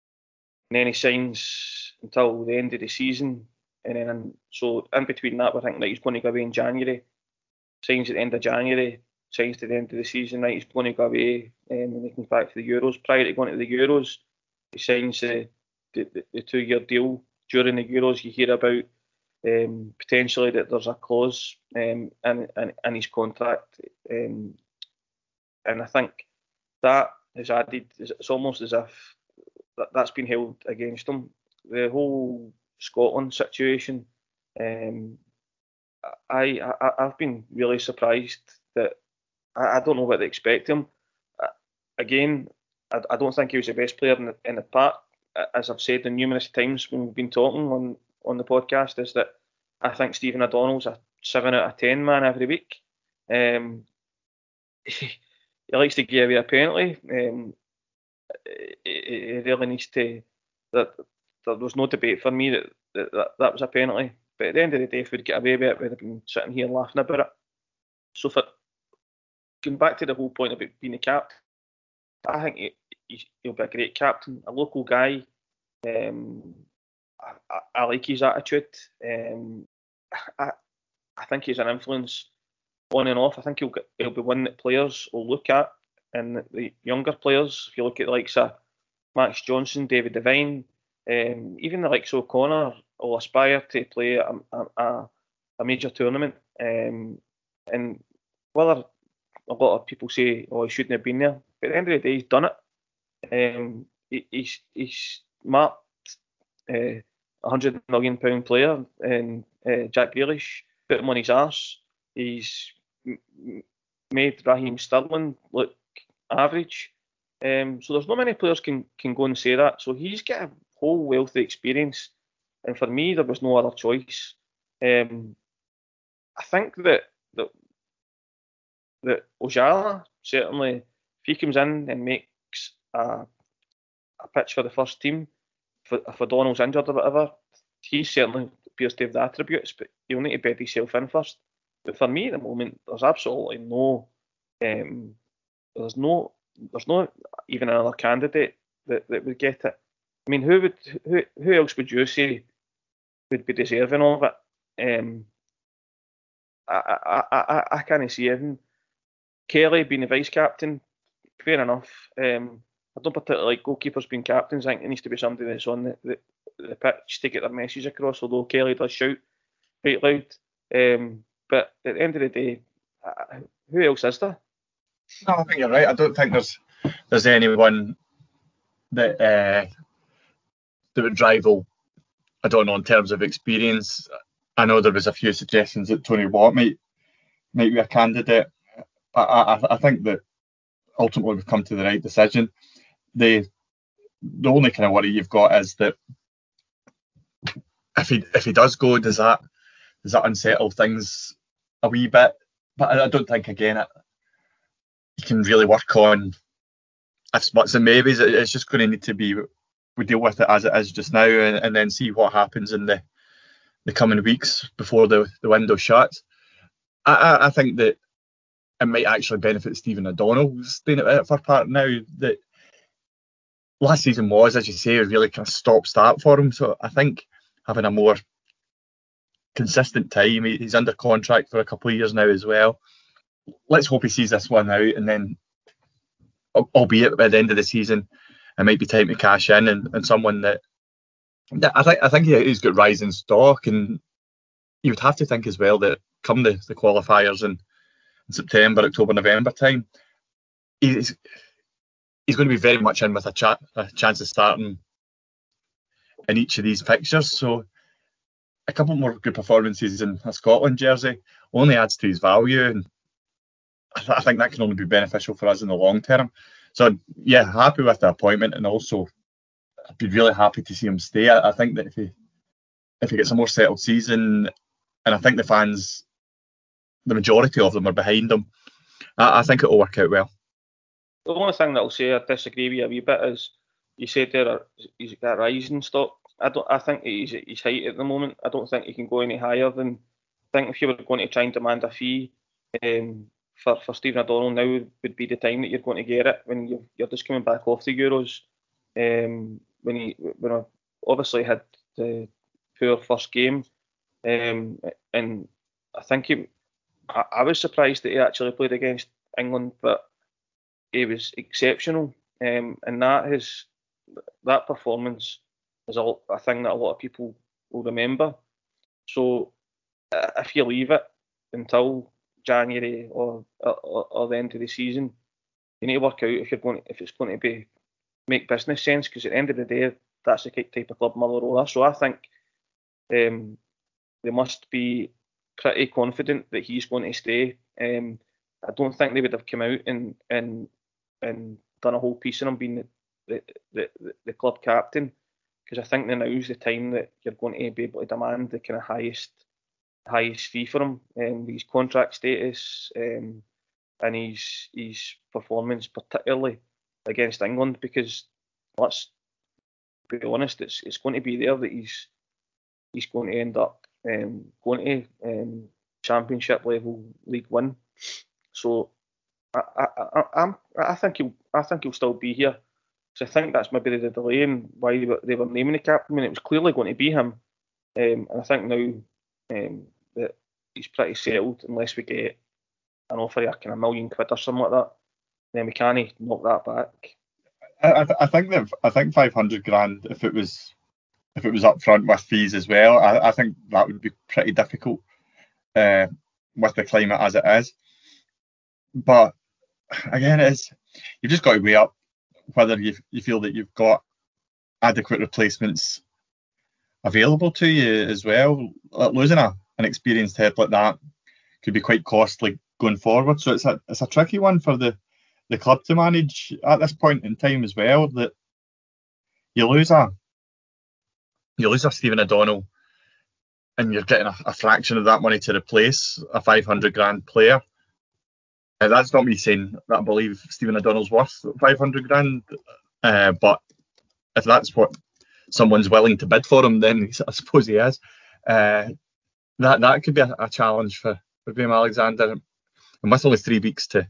S4: and then he signs until the end of the season. And then, so in between that, we're thinking that he's going to go away in January. Signs at the end of January, signs to the end of the season, right? He's going to go away um, when he comes back to the Euros. Prior to going to the Euros, he signs the, the, the, the two-year deal. During the Euros, you hear about um, potentially that there's a clause um, in, in, in his contract. Um, and I think that is added, it's almost as if that, that's been held against him. The whole Scotland situation, um, I, I, I've been really surprised that I, I don't know what to expect him. Uh, again, I, I don't think he was the best player in the, in the park. As I've said numerous times when we've been talking on, on the podcast, is that I think Stephen O'Donnell's a seven out of ten man every week. Um, he, he likes to give away a penalty. Um, he, he really needs to. That there was no debate for me that that, that that was a penalty. But at the end of the day, if we'd get away with it, we'd have been sitting here laughing about it. So for going back to the whole point about being a captain, I think he, he'll be a great captain, a local guy. Um, I, I, I like his attitude. Um, I, I think he's an influence on and off. I think he'll get, he'll be one that players will look at, and the younger players, if you look at the likes of Max Johnson, David Devine, um, even the likes of O'Connor, will aspire to play a, a, a major tournament. Um, and whether a lot of people say, "Oh, he shouldn't have been there," but at the end of the day, he's done it. Um, he, he's he's marked uh, a hundred million pound player, and uh, Jack Grealish put him on his arse. He's m- made Raheem Sterling look average. Um, so there's not many players can can go and say that. So he's got a whole wealth of experience, and for me, there was no other choice. Um, I think that that that Ojala certainly, if he comes in and makes a a pitch for the first team, if, if O'Donnell's injured or whatever, he certainly appears to have the attributes, but he'll need to bed himself in first. But for me at the moment, there's absolutely no, um, there's no, there's no even another candidate that, that would get it. I mean, who would, who, who else would you say would be deserving of it? Um, I, I, I, I can't see him. Kelly being the vice captain, fair enough. Um, I don't particularly like goalkeepers being captains. I think it needs to be somebody that's on the, the, the pitch to get their message across, although Kelly does shout quite loud. Um, but at the end of the day, uh, who else is there?
S3: No, I think you're right. I don't think there's there's anyone that uh, that would rival, I don't know, in terms of experience. I know there was a few suggestions that Tony Watt might might be a candidate. I, I, I think that ultimately we've come to the right decision. The the only kind of worry you've got is that if he if he does go, does that does that unsettle things a wee bit? But I, I don't think again it you can really work on ifs, buts, and maybes. It, it's just going to need to be we deal with it as it is just now, and, and then see what happens in the the coming weeks before the the window shuts. I, I, I think that it might actually benefit Stephen O'Donnell staying at it for part now. That last season was, as you say, a really kind of stop-start for him. So I think having a more consistent time, he's under contract for a couple of years now as well. Let's hope he sees this one out, and then, albeit by the end of the season, it might be time to cash in, and, and someone that, that I think I think he's got rising stock, and you would have to think as well that come the, the qualifiers in, in September, October, November time, he's he's going to be very much in with a, cha- a chance of starting in each of these fixtures. So a couple more good performances in a Scotland jersey only adds to his value, and I, th- I think that can only be beneficial for us in the long term. So yeah, happy with the appointment, and also I'd be really happy to see him stay. I, I think that if he if he gets a more settled season, and I think the fans, the majority of them are behind him, I, I think it'll work out well.
S4: The only thing that I'll say I disagree with you a wee bit is you said there he's got rising stock. I don't. I think he's at his height at the moment. I don't think he can go any higher than. I think if you were going to try and demand a fee um, for for Stephen O'Donnell, now would be the time that you're going to get it, when you're, you're just coming back off the Euros. Um, when he when I obviously had the poor first game, um, and I think he, I, I was surprised that he actually played against England, but he was exceptional, um, and that his that performance is a, a thing that a lot of people will remember. So uh, if you leave it until January or, or or the end of the season, you need to work out if you're going to, if it's going to be make business sense, because at the end of the day, that's the type of club Mother are. So I think um, they must be pretty confident that he's going to stay. Um, I don't think they would have come out and and and done a whole piece on him being the the, the, the club captain, because I think now is the time that you're going to be able to demand the kind of highest highest fee for him, and um, his contract status, um, in his his performance, particularly against England, because let's be honest, it's it's going to be there that he's he's going to end up um, going to um, Championship level League One. So I I, I I'm I think he'll I think he'll still be here. So I think that's maybe the delay in why they were, they were naming the captain. I mean, it was clearly going to be him, um, and I think now um, that he's pretty settled. Unless we get an offer of kind of a million quid or something like that, then we can't knock that back.
S3: I, I think that I think five hundred grand, if it was if it was up front with fees as well, I, I think that would be pretty difficult uh, with the climate as it is. But again, it's you've just got to weigh up whether you you feel that you've got adequate replacements available to you as well. Losing a, an experienced head like that could be quite costly going forward. So it's a it's a tricky one for the, the club to manage at this point in time as well. That you lose a you lose a Stephen O'Donnell, and you're getting a, a fraction of that money to replace a five hundred grand player. Uh, that's not me saying that I believe Stephen O'Donnell's worth five hundred grand, uh, but if that's what someone's willing to bid for him, then I suppose he is. Uh, that that could be a, a challenge for, for Graham Alexander. And with only three weeks to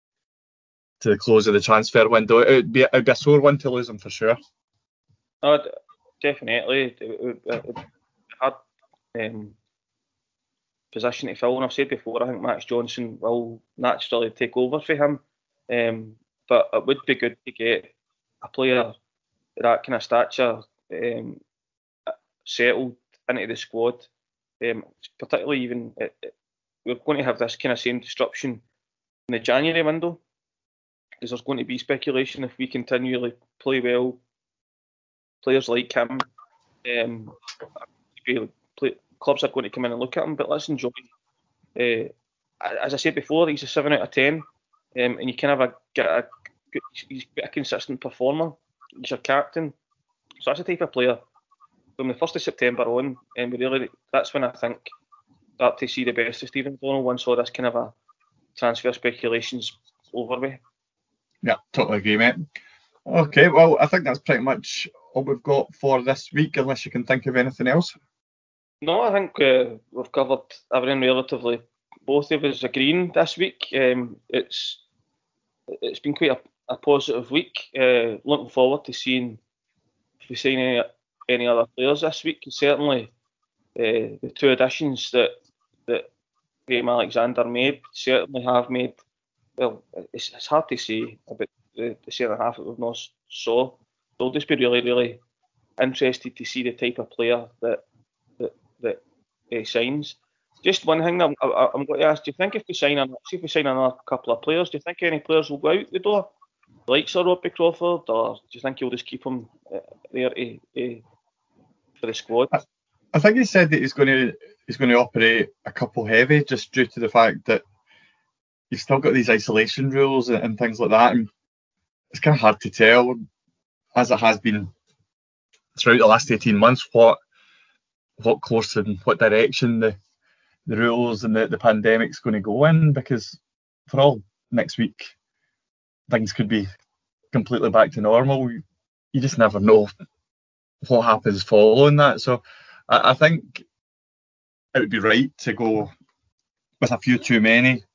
S3: to the close of the transfer window, it would be, it would be a sore one to lose him for sure.
S4: Oh, definitely. It would be a hard um, position to fill. And I've said before, I think Max Johnson will naturally take over for him. Um, but it would be good to get a player that kind of stature um, settled into the squad. Um, particularly even, it, it, we're going to have this kind of same disruption in the January window, because there's going to be speculation if we continually play well. Players like him, um, play, clubs are going to come in and look at him, but let's enjoy. Uh, as I said before, he's a seven out of ten, um, and you kind of have a, get a he's a consistent performer. He's your captain, so that's the type of player. From the first of September on, and we really that's when I think start to see the best of Stephen O'Donnell once all this kind of a transfer speculations over with.
S3: Yeah, totally agree, mate. Okay, well, I think that's pretty much all we've got for this week, unless you can think of anything else.
S4: No, I think uh, we've covered everything relatively. Both of us agreeing this week. Um, it's it's been quite a, a positive week. Uh, looking forward to seeing if we sign any, any other players this week. Certainly, uh, the two additions that that Graham Alexander made certainly have made. Well, it's, it's hard to say about the, the centre half that we've not saw. So I'll just be really, really interested to see the type of player that that that he signs. Just one thing I'm, I, I'm going to ask: do you think if we sign, an, see if we sign another couple of players, do you think any players will go out the door, like Sir Robbie Crawford, or do you think you'll just keep him uh, there to, uh, for the squad?
S3: I, I think he said that he's going to he's going to operate a couple heavy, just due to the fact that you've still got these isolation rules and, and things like that, and it's kind of hard to tell, as it has been throughout the last eighteen months, what what course and what direction the the rules and the, the pandemic's going to go in, because for all next week things could be completely back to normal. You, you just never know what happens following that. So I, I think it would be right to go with a few too many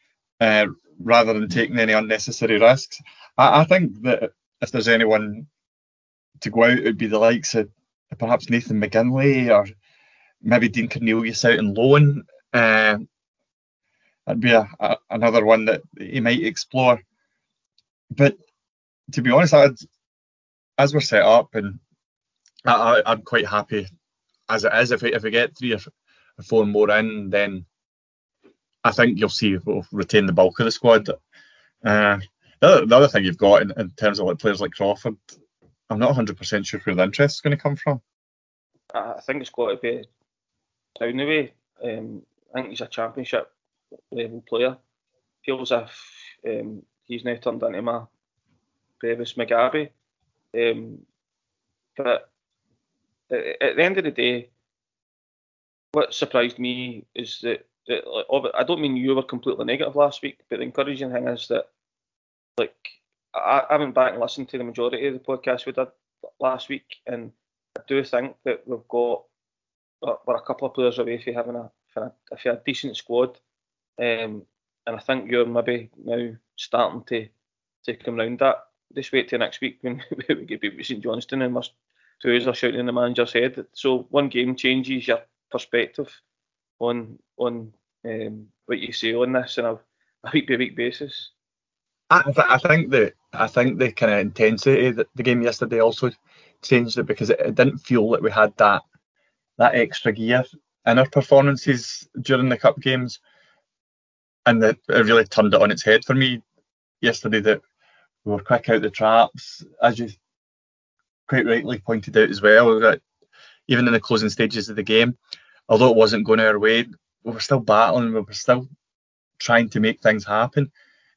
S3: uh, rather than taking any unnecessary risks. I, I think that if there's anyone to go out, it would be the likes of perhaps Nathan McGinley, or maybe Dean Cornelius out in loan. Uh, that'd be a, a, another one that he might explore. But to be honest, I'd, as we're set up, and I, I, I'm quite happy as it is. If we, if we get three or four more in, then I think you'll see we'll retain the bulk of the squad. Uh, the, other, the other thing you've got in, in terms of like players like Crawford, I'm not one hundred percent sure where the interest is going to come from.
S4: I think it's got to be down the way. Um, I think he's a championship level player. Feels as if um, he's now turned into my Bevis Mugabe. Um, but at, at the end of the day, what surprised me is that I don't mean you were completely negative last week, but the encouraging thing is that, like, I, I went back and listened to the majority of the podcast we did last week, and I do think that we've got we're a couple of players away from having a for a, for a decent squad, um, and I think you're maybe now starting to to come round that. Just wait till next week when we get beat with St Johnstone and we're two are shouting in the manager's head. So one game changes your perspective on on um, what you say on this on a, a week by week basis.
S3: I, th- I think the I think the kind of intensity that the game yesterday also changed it, because it, it didn't feel that we had that that extra gear in our performances during the cup games, and that it really turned it on its head for me yesterday. That we were quick out the traps, as you quite rightly pointed out as well. That even in the closing stages of the game, although it wasn't going our way, we were still battling. We were still trying to make things happen.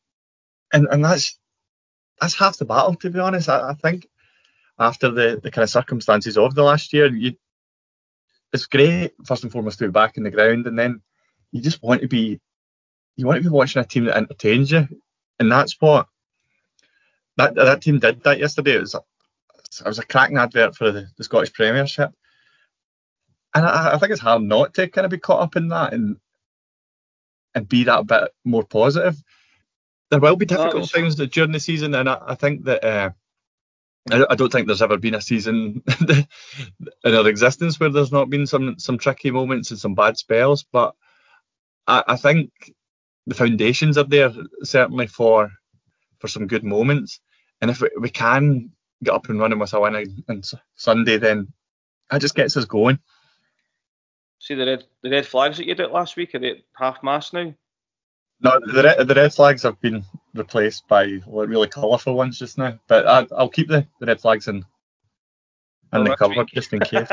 S3: And and that's that's half the battle, to be honest. I, I think after the, the kind of circumstances of the last year, you it's great first and foremost to be back in the ground, and then you just want to be you want to be watching a team that entertains you, and that's what that that team did that yesterday. It was a, it was a cracking advert for the, the Scottish Premiership, and I, I think it's hard not to kind of be caught up in that and and be that bit more positive. There will be difficult no, was... things during the season, and I, I think that uh, I, I don't think there's ever been a season in our existence where there's not been some some tricky moments and some bad spells. But I, I think the foundations are there certainly for for some good moments, and if we, we can get up and running with a win on Sunday, then that just gets us going.
S4: See the red the red flags that you did last week, are they half mast now?
S3: No, the red, the red flags have been replaced by really colourful ones just now. But I, I'll keep the, the red flags in, in the cupboard just in case.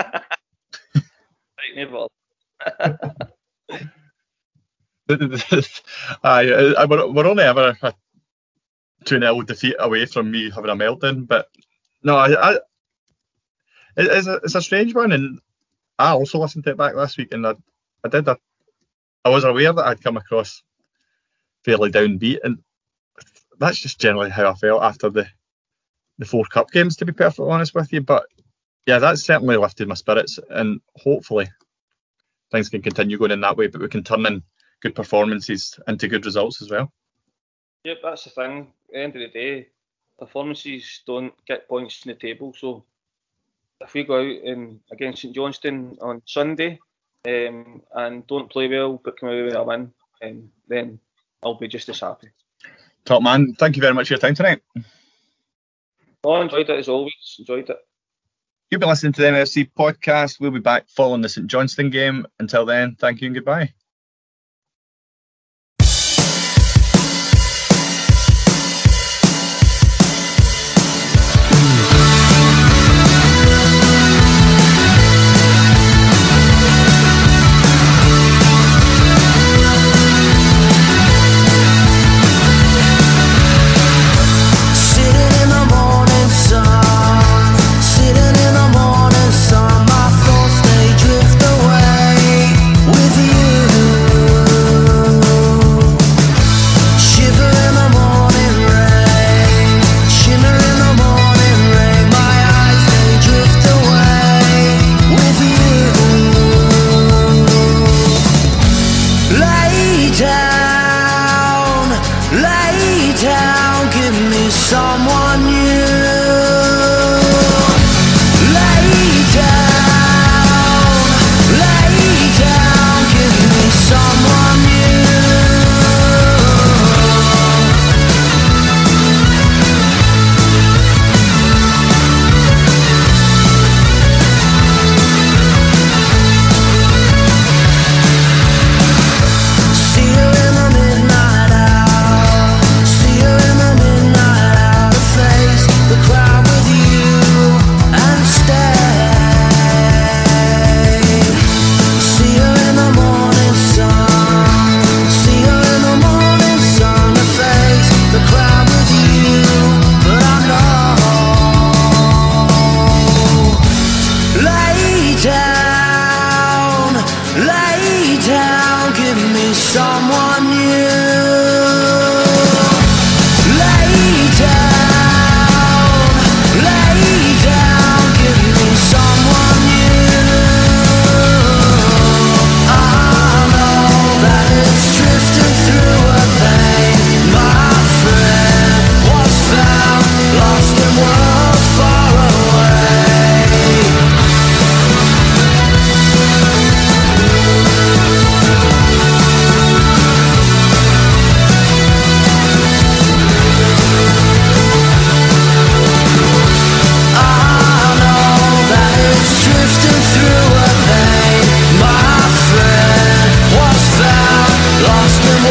S3: I, I, we're, we're only ever a two nil defeat away from me having a meltdown. But no, I, I, it's, a, it's a strange one. And I also listened to it back last week, and I, I did. A, I was aware that I'd come across fairly downbeat, and that's just generally how I felt after the the four cup games, to be perfectly honest with you. But yeah, that's certainly lifted my spirits, and hopefully things can continue going in that way, but we can turn in good performances into good results as well.
S4: Yep, that's the thing. At the end of the day, performances don't get points in the table, so if we go out and against St Johnstone on Sunday um, and don't play well but come away with a win, um, then I'll be just as happy.
S3: Top man, thank you very much for your time tonight.
S4: Oh, I enjoyed it as always. Enjoyed it.
S3: You've been listening to the M F C podcast. We'll be back following the St Johnstone game. Until then, thank you and goodbye.
S5: The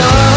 S2: Love.